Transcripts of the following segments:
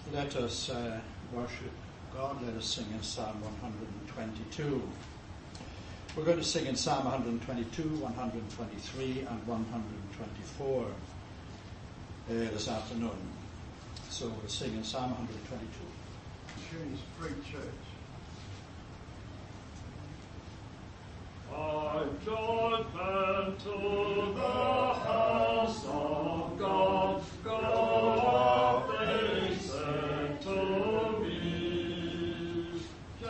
Let us worship God. Let us sing in Psalm 122. We're going to sing in Psalm 122, 123 and 124 this afternoon. So we'll sing in Psalm 122. Tune is Free Church. I've joined to the house of God. God, they said to me,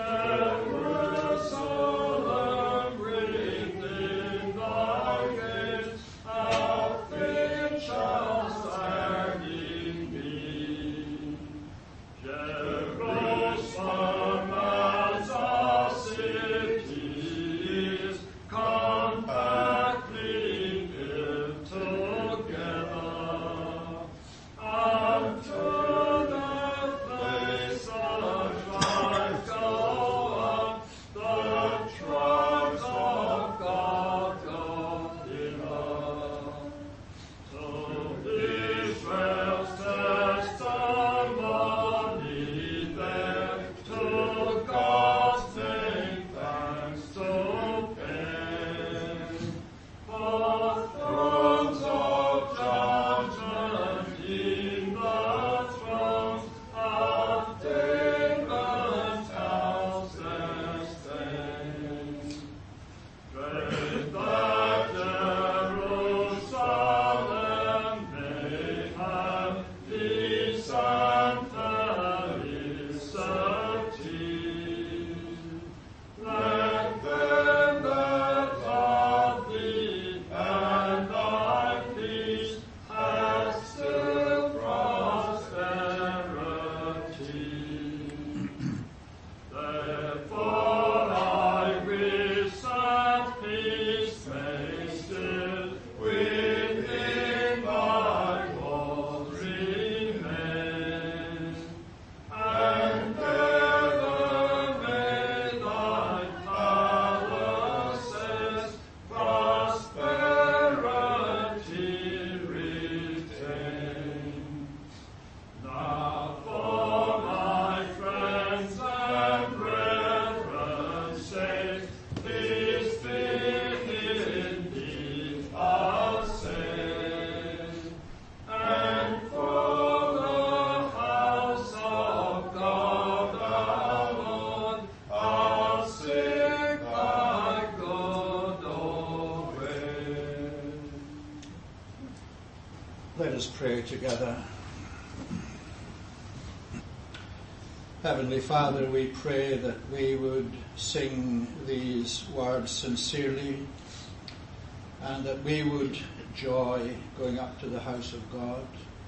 Jerusalem, breathe in thy gates, how faith shall stand in me. Jerusalem as a city is compactly built together, unto the place of life go up, the tribes of God go thither. To Israel's testimony there, to God's name thanks to pay. For thrones of judgment in the thrones of David's house there stand. Pray that Jerusalem may have peace and felicity. Let them that love thee and thy peace have still prosperity. Therefore I wish that peace may still within thy walls remain, and ever may thy palaces prosperity retain. Now for my friends and brethren's sake, peace be indeed I'll say, and for the house of God alone, I'll sing thy good way. Let us pray together. Heavenly Father, we pray that we would sing these words sincerely and that we would joy going up to the house of God.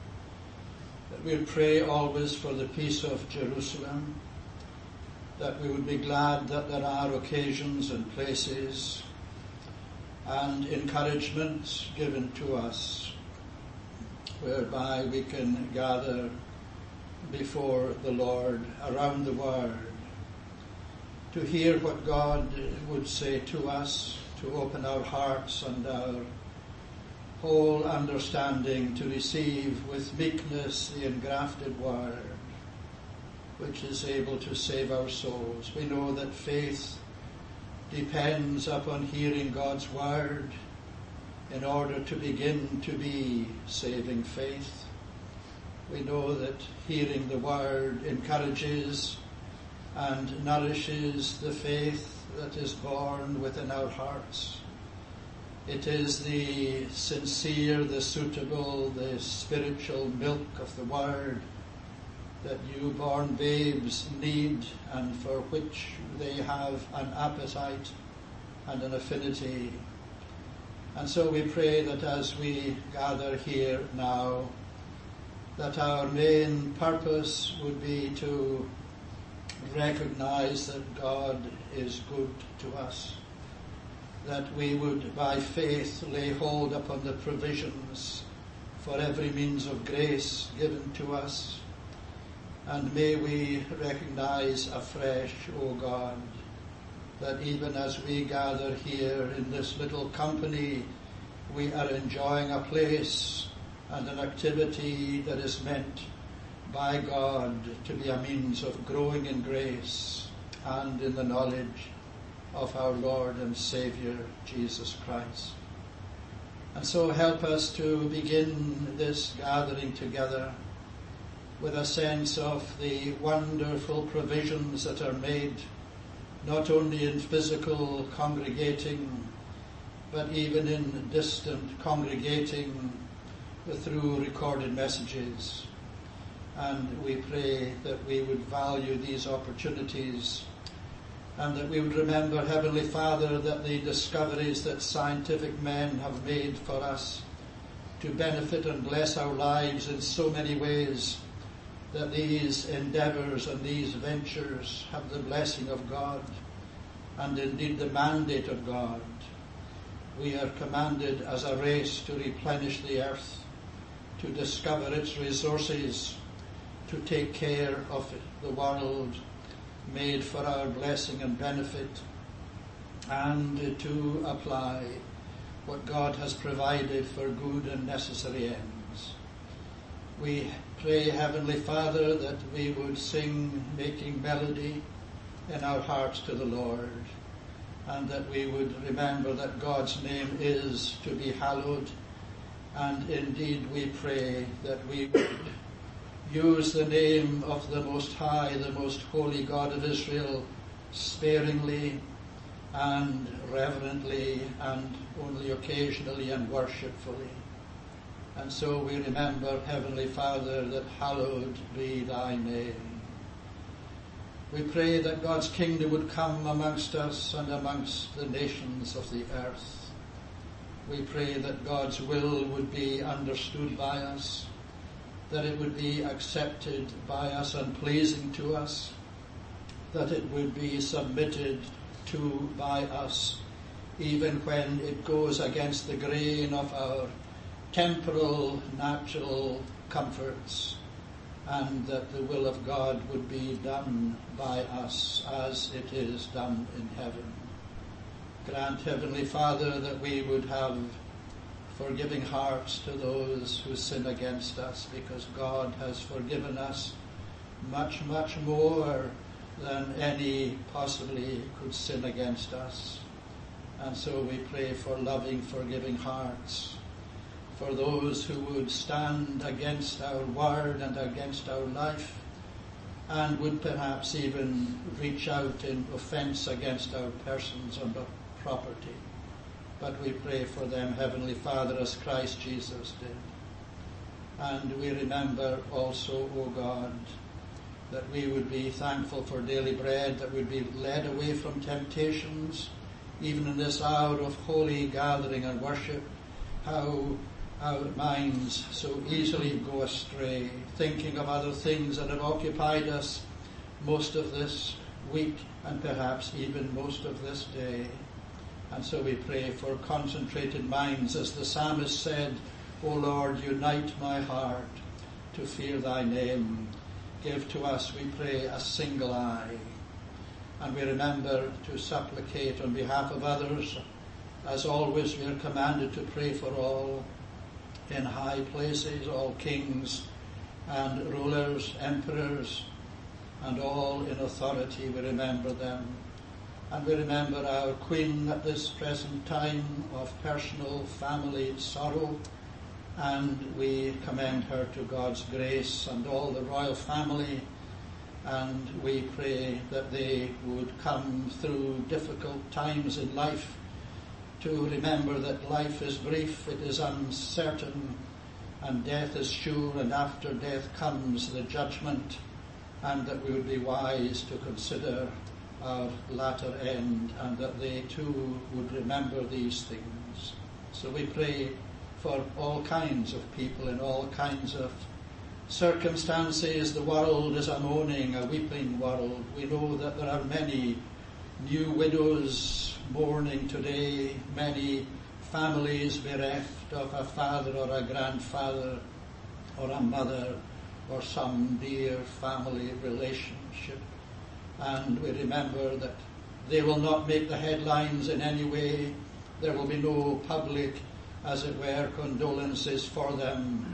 That we would pray always for the peace of Jerusalem. That we would be glad that there are occasions and places and encouragement given to us whereby we can gather before the Lord around the Word to hear what God would say to us, to open our hearts and our whole understanding to receive with meekness the engrafted Word which is able to save our souls. We know that faith depends upon hearing God's Word in order to begin to be saving faith. We know that hearing the Word encourages and nourishes the faith that is born within our hearts. It is the sincere, the suitable, the spiritual milk of the Word that newborn babes need and for which they have an appetite and an affinity. And so we pray that as we gather here now, that our main purpose would be to recognize that God is good to us, that we would by faith lay hold upon the provisions for every means of grace given to us, and may we recognize afresh, O God, that even as we gather here in this little company, we are enjoying a place and an activity that is meant by God to be a means of growing in grace and in the knowledge of our Lord and Saviour, Jesus Christ. And so help us to begin this gathering together with a sense of the wonderful provisions that are made, not only in physical congregating, but even in distant congregating through recorded messages. And we pray that we would value these opportunities and that we would remember, Heavenly Father, that the discoveries that scientific men have made for us to benefit and bless our lives in so many ways, that these endeavours and these ventures have the blessing of God and indeed the mandate of God. We are commanded as a race to replenish the earth, to discover its resources, to take care of the world made for our blessing and benefit, and to apply what God has provided for good and necessary ends. We pray, Heavenly Father, that we would sing, making melody in our hearts to the Lord, and that we would remember that God's name is to be hallowed, and indeed we pray that we would use the name of the Most High, the Most Holy God of Israel, sparingly and reverently and only occasionally and worshipfully. And so we remember, Heavenly Father, that hallowed be thy name. We pray that God's kingdom would come amongst us and amongst the nations of the earth. We pray that God's will would be understood by us, that it would be accepted by us and pleasing to us, that it would be submitted to by us, even when it goes against the grain of our temporal, natural comforts, and that the will of God would be done by us as it is done in heaven. Grant, Heavenly Father, that we would have forgiving hearts to those who sin against us, because God has forgiven us much, much more than any possibly could sin against us. And so we pray for loving, forgiving hearts, for those who would stand against our word and against our life, and would perhaps even reach out in offence against our persons and our property. But we pray for them, Heavenly Father, as Christ Jesus did. And we remember also, O God, that we would be thankful for daily bread, that we'd be led away from temptations, even in this hour of holy gathering and worship, how our minds so easily go astray, thinking of other things that have occupied us most of this week and perhaps even most of this day. And so we pray for concentrated minds, as the psalmist said, O Lord, unite my heart to fear thy name. Give to us, we pray, a single eye. And we remember to supplicate on behalf of others. As always, we are commanded to pray for all in high places, all kings and rulers, emperors, and all in authority. We remember them. And we remember our Queen at this present time of personal family sorrow, and we commend her to God's grace and all the royal family, and we pray that they would come through difficult times in life to remember that life is brief, it is uncertain, and death is sure, and after death comes the judgment, and that we would be wise to consider our latter end, and that they too would remember these things. So we pray for all kinds of people in all kinds of circumstances. The world is a moaning, a weeping world. We know that there are many new widows mourning today, many families bereft of a father or a grandfather or a mother or some dear family relationship. And we remember that they will not make the headlines in any way. There will be no public, as it were, condolences for them.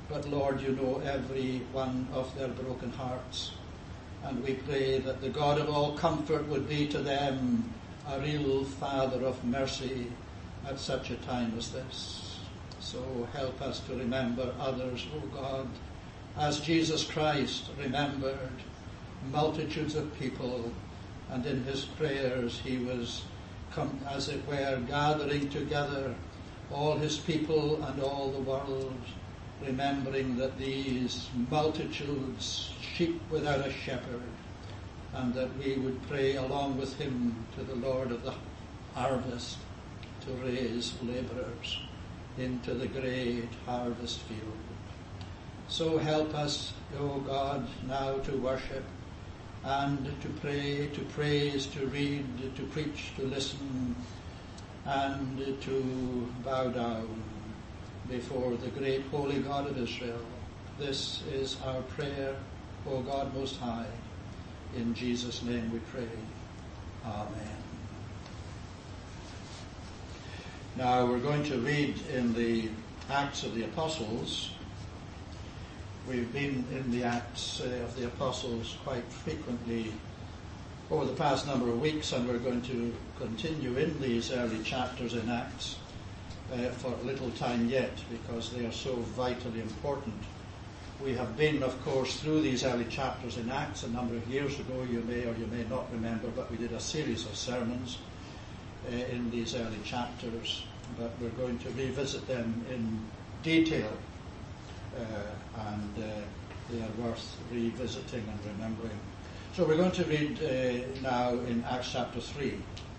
but Lord, you know every one of their broken hearts. And we pray that the God of all comfort would be to them a real Father of mercy at such a time as this. So help us to remember others, O God, as Jesus Christ remembered multitudes of people, and in his prayers he was, as it were, gathering together all his people and all the world, remembering that these multitudes, sheep without a shepherd, and that we would pray along with him to the Lord of the harvest to raise labourers into the great harvest field. So help us, O God, now to worship and to pray, to praise, to read, to preach, to listen, and to bow down before the great holy God of Israel. This is our prayer, O God Most High. In Jesus' name we pray. Amen. Now we're going to read in the Acts of the Apostles. We've been in the Acts of the Apostles quite frequently over the past number of weeks, and we're going to continue in these early chapters in Acts for a little time yet, because they are so vitally important. We have been, of course, through these early chapters in Acts a number of years ago. You may or you may not remember, but we did a series of sermons in these early chapters, but we're going to revisit them in detail, and they are worth revisiting and remembering. So we're going to read now in Acts chapter 3.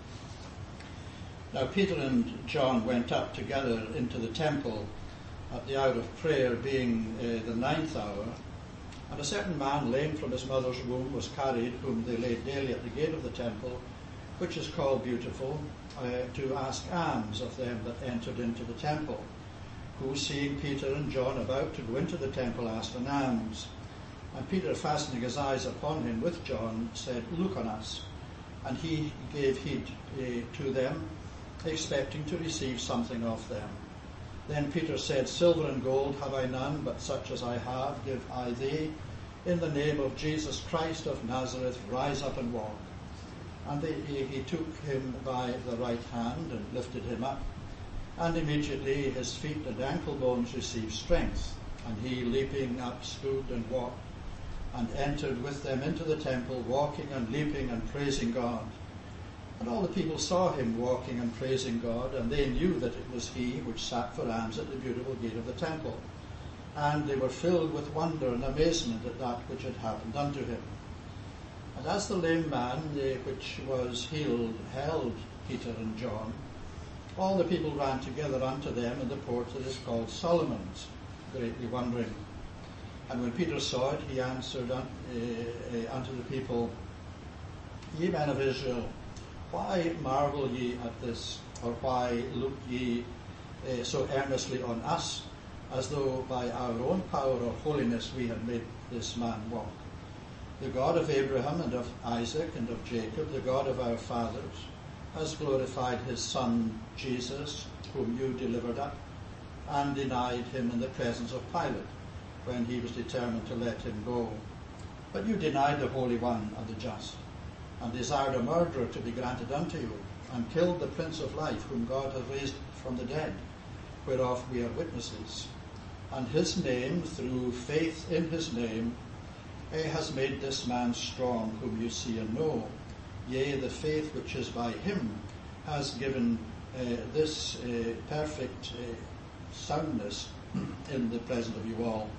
Now Peter and John went up together into the temple at the hour of prayer, being the 9th hour, and a certain man lame from his mother's womb was carried, whom they laid daily at the gate of the temple, which is called Beautiful, to ask alms of them that entered into the temple, who, seeing Peter and John about to go into the temple, asked an alms. And Peter, fastening his eyes upon him with John, said, Look on us. And he gave heed to them, expecting to receive something of them. Then Peter said, Silver and gold have I none, but such as I have give I thee. In the name of Jesus Christ of Nazareth, rise up and walk. And he took him by the right hand and lifted him up. And immediately his feet and ankle bones received strength. And he, leaping up, stood and walked, and entered with them into the temple, walking and leaping and praising God. And all the people saw him walking and praising God, and they knew that it was he which sat for alms at the beautiful gate of the temple. And they were filled with wonder and amazement at that which had happened unto him. And as the lame man which was healed held Peter and John, all the people ran together unto them in the porch that is called Solomon's, greatly wondering. And when Peter saw it, he answered unto the people, Ye men of Israel, why marvel ye at this, or why look ye so earnestly on us, as though by our own power or holiness we had made this man walk? The God of Abraham and of Isaac and of Jacob, the God of our fathers, has glorified his Son Jesus, whom you delivered up, and denied him in the presence of Pilate, when he was determined to let him go. But you denied the Holy One and the Just, and desired a murderer to be granted unto you, and killed the Prince of Life, whom God hath raised from the dead, whereof we are witnesses. And his name, through faith in his name, has made this man strong, whom you see and know. Yea, the faith which is by him has given this perfect soundness in the presence of you all.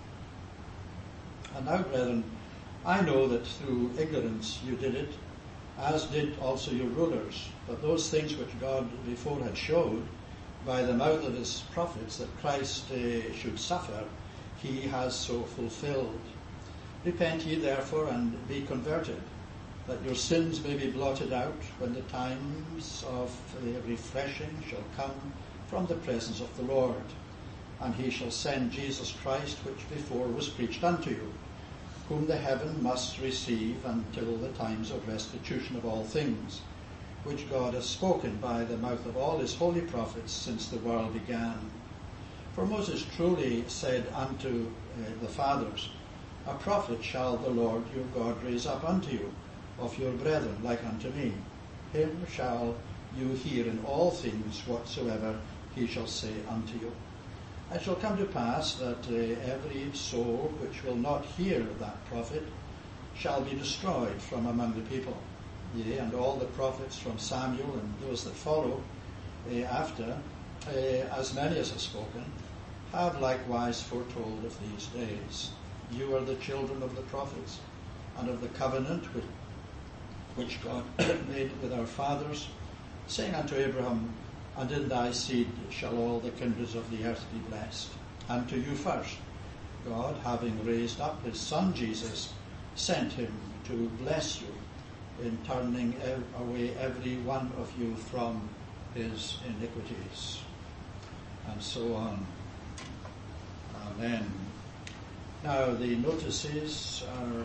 And now, brethren, I know that through ignorance you did it, as did also your rulers. But those things which God before had showed by the mouth of his prophets that Christ should suffer, he has so fulfilled. Repent ye therefore and be converted, that your sins may be blotted out, when the times of refreshing shall come from the presence of the Lord. And he shall send Jesus Christ, which before was preached unto you, whom the heaven must receive until the times of restitution of all things, which God has spoken by the mouth of all his holy prophets since the world began, For Moses truly said unto the fathers, A prophet shall the Lord your God raise up unto you, of your brethren like unto me. Him shall you hear in all things whatsoever he shall say unto you. It shall come to pass that every soul which will not hear that prophet shall be destroyed from among the people. Yea, and all the prophets from Samuel and those that follow after, as many as have spoken, have likewise foretold of these days. You are the children of the prophets, and of the covenant which God made with our fathers, saying unto Abraham, And in thy seed shall all the kindreds of the earth be blessed. And to you first, God, having raised up his Son Jesus, sent him to bless you in turning away every one of you from his iniquities. And so on. Amen. Now the notices are,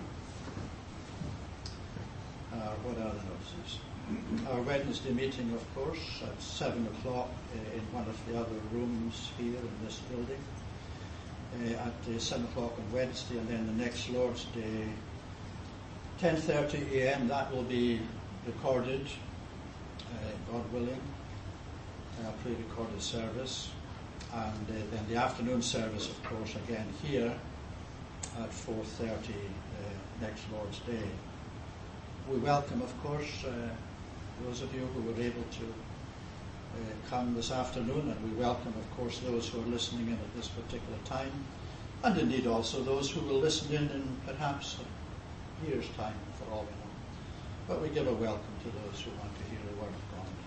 what are the notices? Our Wednesday meeting, of course, at 7 o'clock in one of the other rooms here in this building. At 7 o'clock on Wednesday, and then the next Lord's Day, 10:30 a.m. That will be recorded, God willing, a pre-recorded service. And then the afternoon service, of course, again here at 4:30 next Lord's Day. We welcome, of course, those of you who were able to come this afternoon, and we welcome, of course, those who are listening in at this particular time, and indeed also those who will listen in perhaps a year's time, for all we know. But we give a welcome to those who want to hear the Word of God.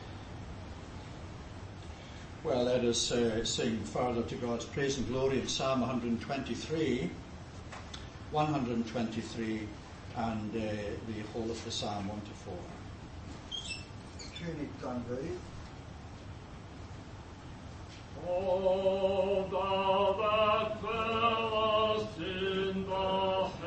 Well, let us sing further to God's praise and glory in Psalm 123, and the whole of the Psalm 1 to 4. Tunic Dunby. O thou that dwellest in the